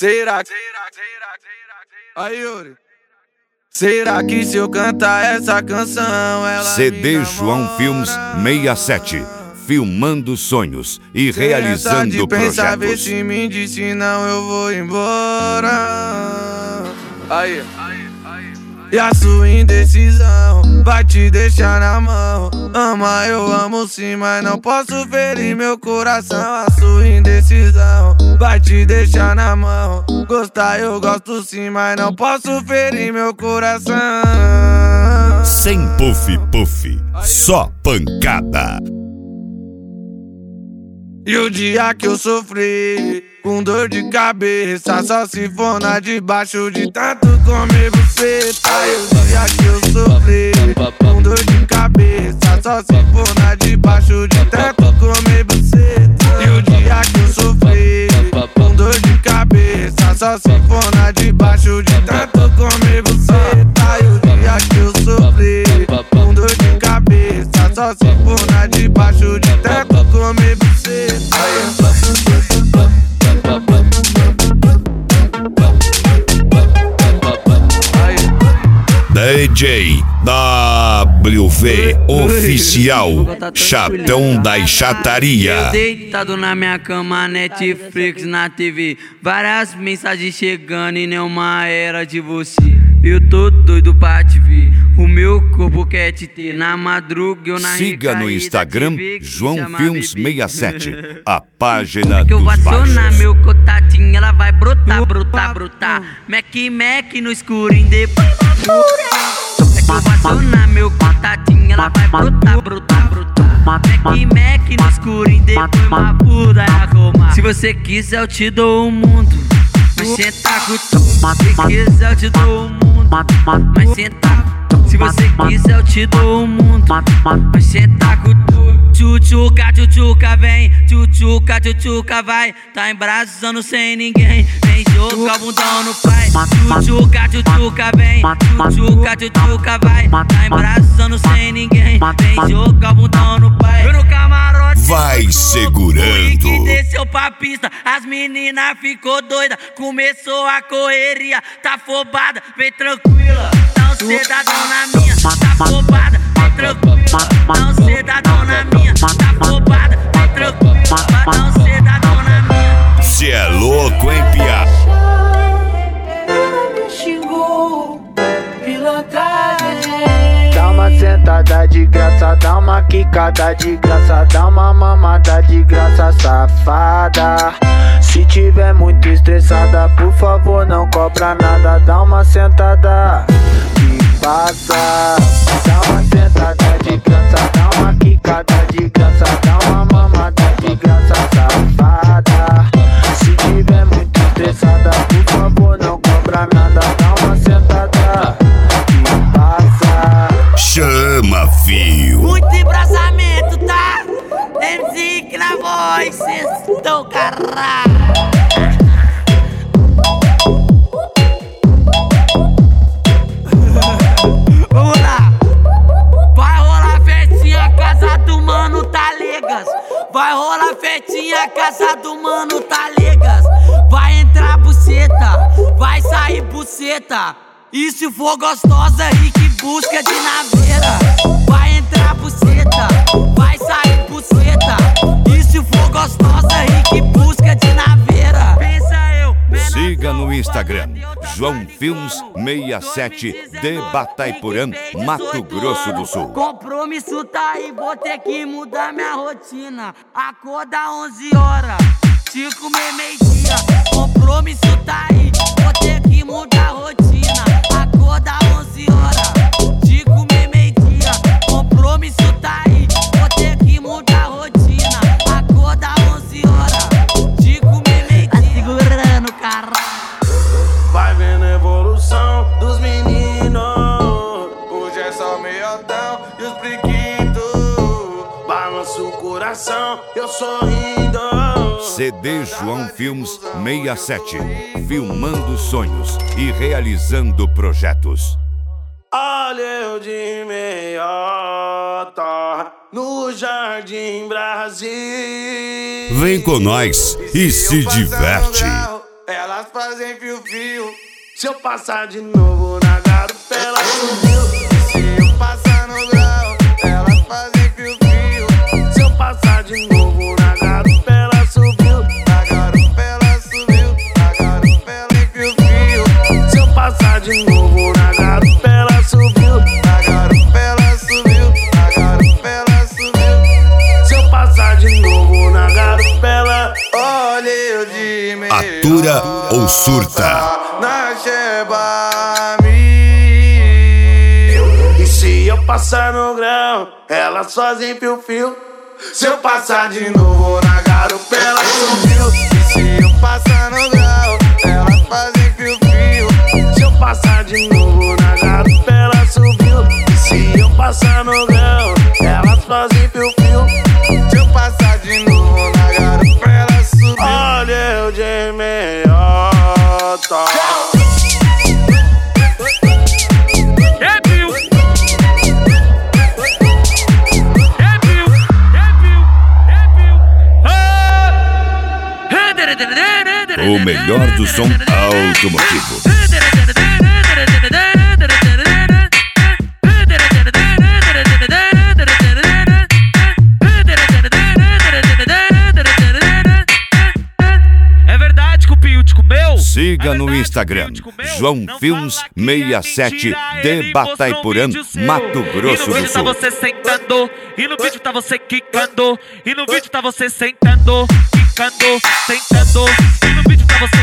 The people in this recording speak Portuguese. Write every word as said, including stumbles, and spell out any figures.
Será que... Aí, Yuri. Será que se eu cantar essa canção ela C D João Filmes sessenta e sete, filmando sonhos e realizando de pensar, projetos. vê se me disse não, eu vou embora. Aí. E a sua indecisão vai te deixar na mão. Ama, eu amo sim, mas não posso ferir meu coração. A sua indecisão vai te deixar na mão. Gostar eu gosto sim, mas não posso ferir meu coração. Sem puff puff, só pancada. E o dia que eu sofri com dor de cabeça, só se for na debaixo de tanto comer buceta. E o dia que eu sofri com dor de cabeça, só se for na debaixo de tanto comer buceta. E o dia que eu sofri com dor de cabeça, só se for na debaixo de tanto comer buceta. E o dia que eu sofri com dor de cabeça, só se for na debaixo de tanto comer buceta. D J W V Oficial, Chatão da Chataria. Deitado na minha cama, Netflix na T V, várias mensagens chegando e nenhuma era de você. Eu tô doido pra te ver, o meu corpo quer te ter. Na madruga eu na Siga no Instagram João Filmes sessenta e sete, a página é que eu dos vacionar baixos. meu contatinho, ela vai brotar, brotar, brotar. Mac, Mac no escurinho depois uma fura. É que eu vacionar meu contatinho, ela vai brotar, brotar, brotar. Mac, Mac no escurinho depois uma fura. Se você quiser eu te dou o mundo, mas senta com tu. Se você quiser eu te dou o mundo, mas senta. Se você quiser eu te dou o mundo, mas senta com tu. Tchutchuca, tchutchuca, vem, tchutchuca, tchutchuca, vai. Tá embraçando sem ninguém, vem jogar o bundão no pai. Tchutchuca, tchutchuca, vem, tchutchuca, tchutchuca, vai. Tá embraçando sem ninguém, vem jogar o bundão no pai. Eu no camarote vai segurando. que desceu pra pista, as meninas ficou doida, começou a correria. Tá afobada, vem tranquila, não cedadão na minha. Tá afobada, vem tranquila, não cedadão na minha. Tá afobada, vem tranquila, não cedadão na minha. Cê é louco, hein, pia? Xingou, pilantragem. Dá uma sentada de graça, dá uma quicada de graça, dá uma mamada de graça, safada. Se tiver muito estressada, por favor não cobra nada. Dá uma sentada que passa. Dá uma sentada de graça, dá uma quicada de graça, dá uma mamada de graça, safada. Se tiver muito estressada, por favor não cobra nada. Dá uma sentada que passa. Chama, fio. Muito embraçamento, tá? M C que na voz, cês tão caralho. Vamos lá. Vai rolar festinha, casa do mano Talegas. Vai rolar festinha, casa do mano Talegas. Vai entrar buceta, vai sair buceta. E se for gostosa, Rick busca de naveira. Vai entrar buceta, vai sair buceta. E se for gostosa, Rick busca de naveira. Pensa eu, Siga no Instagram João Filmes sessenta e sete de Bataiporã, Mato Grosso do Sul. Compromisso tá aí, vou ter que mudar minha rotina. Acorda onze horas, te comer meio-dia. Compromisso tá aí, vou ter que mudar a rotina. Acorda onze horas, te comer meio-dia. Compromisso tá aí, vou ter que mudar a rotina. Acorda onze horas, te comer meio-dia. Tá segurando, caralho. Vai vendo a evolução dos meninos. Hoje é só meiotão e os priquitos. Balança o coração, eu sorrindo. C D João Filmes sessenta e sete, filmando sonhos e realizando projetos. Olha eu de meiota no Jardim Brasil. Vem com nós e se diverte. Elas fazem fio-fio. Se eu passar de novo na garupa, ela subiu. Se eu passar no grau, elas fazem fio-fio. Se eu passar de novo na garupa, ela subiu. Na garupa ela subiu, na garupa ela é fio-fio. Se eu passar de novo na garupa, ela subiu. Na garupa ela subiu, na garupa ela subiu. Se eu passar de novo na garupa, ela... Olha eu de meio. Atura ou surta? Na Sheba mil. E se eu passar no grão, elas fazem fio-fio. Se eu passar de novo na garupa ela subiu. E se eu passar no grau, elas fazem fio-fio. Se eu passar de novo na garupa, ela subiu. E se eu passar no grão, elas fazem fio-fio. Se eu passar de novo na garupa ela subiu. Olha eu de meiota. O melhor do som automotivo. É verdade que o Pio te comeu? Siga no Instagram, João Filmes sessenta e sete de Bataiporã, Mato Grosso do E no vídeo tá Sul. você sentando, e no vídeo tá você quicando, e no vídeo tá você sentando, quicando, sentando, e no vídeo tá você